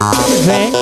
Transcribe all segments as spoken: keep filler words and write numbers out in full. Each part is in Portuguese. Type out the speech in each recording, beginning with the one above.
Vem.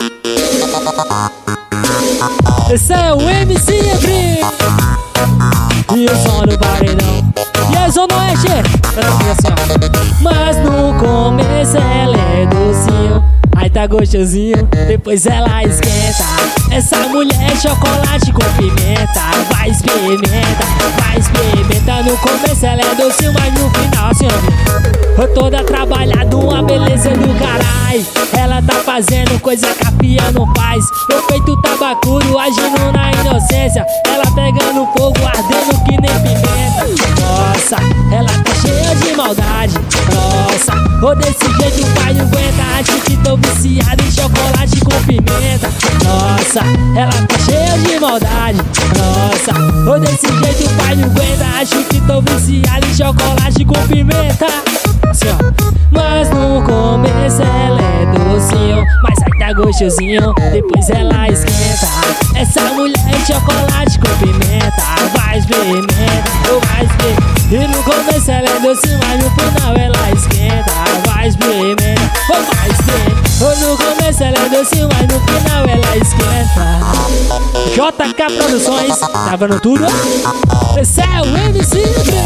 Esse é o M C Ebri e o som do paredão. E a Zona Oeste, assim, ó. Mas no começo ela é docinho, aí tá gostosinho, depois ela esquenta. Essa mulher é chocolate com pimenta. Vai experimenta, vai experimenta. No começo ela é docinho, mas no final assim, ó, eu toda trabalhada, uma beleza do carai. Ela tá fazendo coisa que a fia não faz. Eu feito tabacudo, agindo na inocência. Ela pegando fogo, ardendo que nem pimenta. Nossa, ela tá cheia de maldade. Nossa, ou desse jeito o pai não aguenta. Acho que tô viciado em chocolate com pimenta. Nossa, ela tá cheia de maldade. Nossa, ou desse jeito o pai não aguenta. Acho que tô viciado em chocolate com pimenta. Assim, ó. Mas no começo ela é docinho, mas aí tá gostosinho, depois ela esquenta. Essa mulher é chocolate com pimenta. Vai experimenta, ou vai experimenta. E no começo ela é docinho, mas no final ela esquenta. Vai experimenta, ou vai experimenta. Ou no começo ela é docinho, mas no final ela esquenta. J K Produções, gravando tudo. Esse é o M C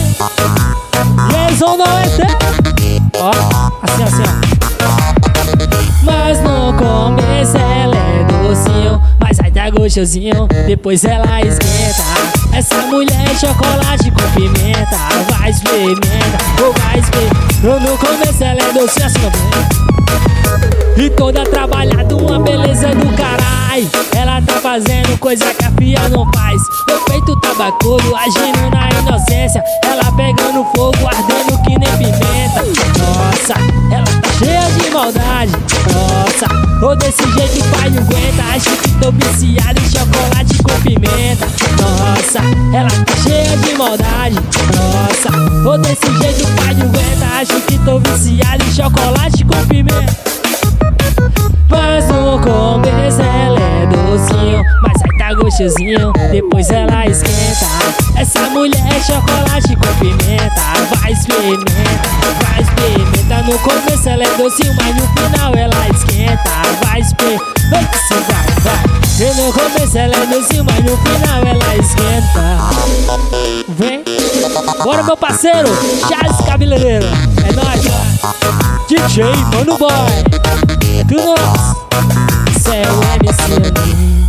e eles vão não entrar. Ó, assim, assim, ó. Mas no começo ela é docinho, mas aí tá gostosinho, depois ela esquenta. Essa mulher é chocolate com pimenta. Vai experimenta, ou vai experimenta. No começo ela é docinho, assim, ó. E toda trabalhada, uma beleza do carai. Ela tá fazendo coisa que a fia não faz. Eu feito tabacudo, agindo na inocência. Ela pegando fogo, ardendo que nem pimenta. Nossa, ela tá cheia de maldade. Nossa, ou desse jeito o pai não aguenta. Acho que tô viciado em chocolate com pimenta. Nossa, ela tá cheia de maldade. Nossa, ou desse jeito o pai não aguenta. Acho que tô viciado em chocolate com pimenta. Mas no começo ela é docinho, mas aí tá gostosinho, depois ela esquenta. Essa mulher é chocolate com pimenta. Vai experimenta, vai experimenta. No começo ela é docinho, mas no final ela esquenta. Vai experimenta, vai, vai. E no começo ela é docinho, mas no final ela esquenta. Vem, bora meu parceiro, Charles Cabeleireiro. É nóis, ó. D J Mano Boy. É tudo nosso. Cê é o M C.